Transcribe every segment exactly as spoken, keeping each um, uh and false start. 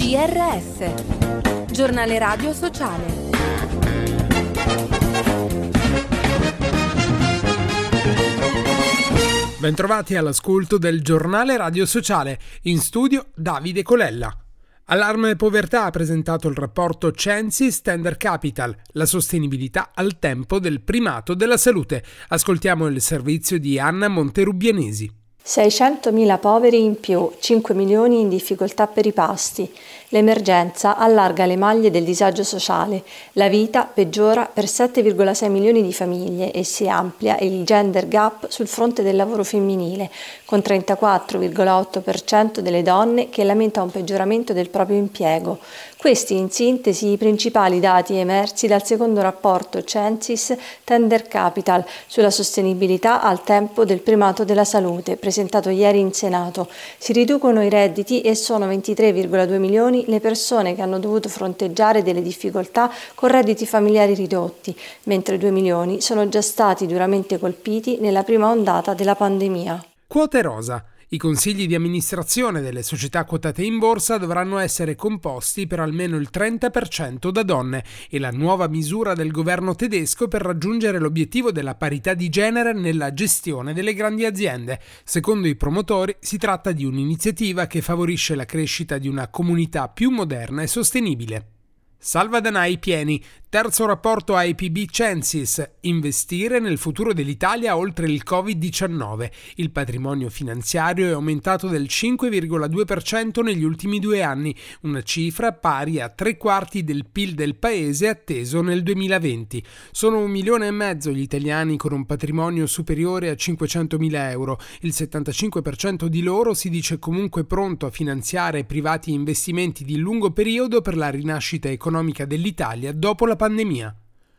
G R S, Giornale Radio Sociale. Bentrovati all'ascolto del Giornale Radio Sociale, in studio Davide Colella. Allarme Povertà ha presentato il rapporto Censis Tender Capital, la sostenibilità al tempo del primato della salute. Ascoltiamo il servizio di Anna Monterubbianesi. seicentomila poveri in più, cinque milioni in difficoltà per i pasti. L'emergenza allarga le maglie del disagio sociale. La vita peggiora per sette virgola sei milioni di famiglie e si amplia il gender gap sul fronte del lavoro femminile, con trentaquattro virgola otto per cento delle donne che lamenta un peggioramento del proprio impiego. Questi, in sintesi, i principali dati emersi dal secondo rapporto Censis Tender Capital sulla sostenibilità al tempo del primato della salute, presentato ieri in Senato. Si riducono i redditi e sono ventitré virgola due milioni le persone che hanno dovuto fronteggiare delle difficoltà con redditi familiari ridotti, mentre due milioni sono già stati duramente colpiti nella prima ondata della pandemia. Quote rosa. I consigli di amministrazione delle società quotate in borsa dovranno essere composti per almeno il trenta per cento da donne e la nuova misura del governo tedesco per raggiungere l'obiettivo della parità di genere nella gestione delle grandi aziende. Secondo i promotori si tratta di un'iniziativa che favorisce la crescita di una comunità più moderna e sostenibile. Salvadanai pieni. Terzo rapporto I P B Censis. Investire nel futuro dell'Italia oltre il covid diciannove. Il patrimonio finanziario è aumentato del cinque virgola due per cento negli ultimi due anni, una cifra pari a tre quarti del P I L del paese atteso nel duemilaventi. Sono un milione e mezzo gli italiani con un patrimonio superiore a cinquecentomila euro. Il settantacinque per cento di loro si dice comunque pronto a finanziare privati investimenti di lungo periodo per la rinascita economica dell'Italia dopo la pandemia.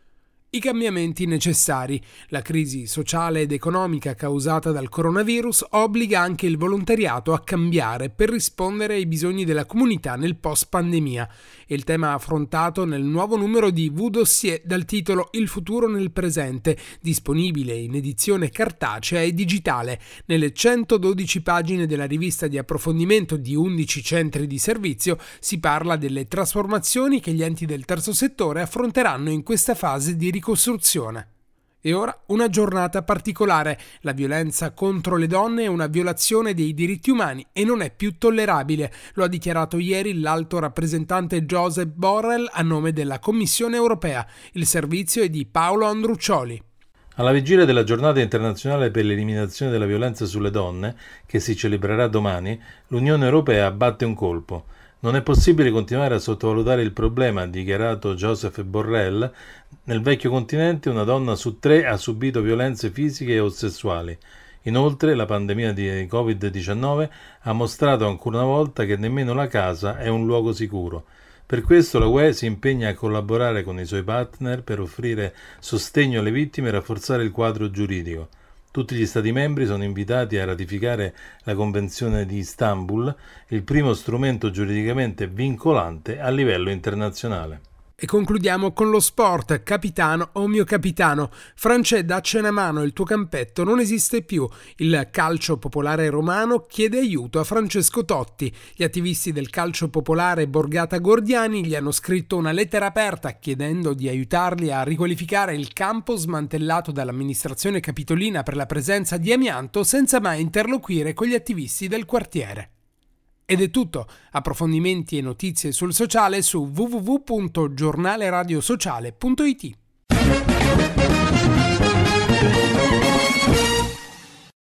I cambiamenti necessari. La crisi sociale ed economica causata dal coronavirus obbliga anche il volontariato a cambiare per rispondere ai bisogni della comunità nel post-pandemia. È il tema affrontato nel nuovo numero di V-Dossier dal titolo Il futuro nel presente, disponibile in edizione cartacea e digitale. Nelle centododici pagine della rivista di approfondimento di undici centri di servizio si parla delle trasformazioni che gli enti del terzo settore affronteranno in questa fase di ricostruzione. E ora una giornata particolare. La violenza contro le donne è una violazione dei diritti umani e non è più tollerabile. Lo ha dichiarato ieri l'alto rappresentante Josep Borrell a nome della Commissione europea. Il servizio è di Paolo Andruccioli. Alla vigilia della giornata internazionale per l'eliminazione della violenza sulle donne, che si celebrerà domani, l'Unione Europea batte un colpo. Non è possibile continuare a sottovalutare il problema, ha dichiarato Josep Borrell. Nel vecchio continente una donna su tre ha subito violenze fisiche o sessuali. Inoltre la pandemia di covid diciannove ha mostrato ancora una volta che nemmeno la casa è un luogo sicuro. Per questo la U E si impegna a collaborare con i suoi partner per offrire sostegno alle vittime e rafforzare il quadro giuridico. Tutti gli Stati membri sono invitati a ratificare la Convenzione di Istanbul, il primo strumento giuridicamente vincolante a livello internazionale. E concludiamo con lo sport. Capitano o mio capitano, Francè, daccene a mano, il tuo campetto non esiste più. Il calcio popolare romano chiede aiuto a Francesco Totti. Gli attivisti del calcio popolare Borgata Gordiani gli hanno scritto una lettera aperta chiedendo di aiutarli a riqualificare il campo smantellato dall'amministrazione capitolina per la presenza di amianto senza mai interloquire con gli attivisti del quartiere. Ed è tutto. Approfondimenti e notizie sul sociale su w w w punto giornaleradiosociale punto i t.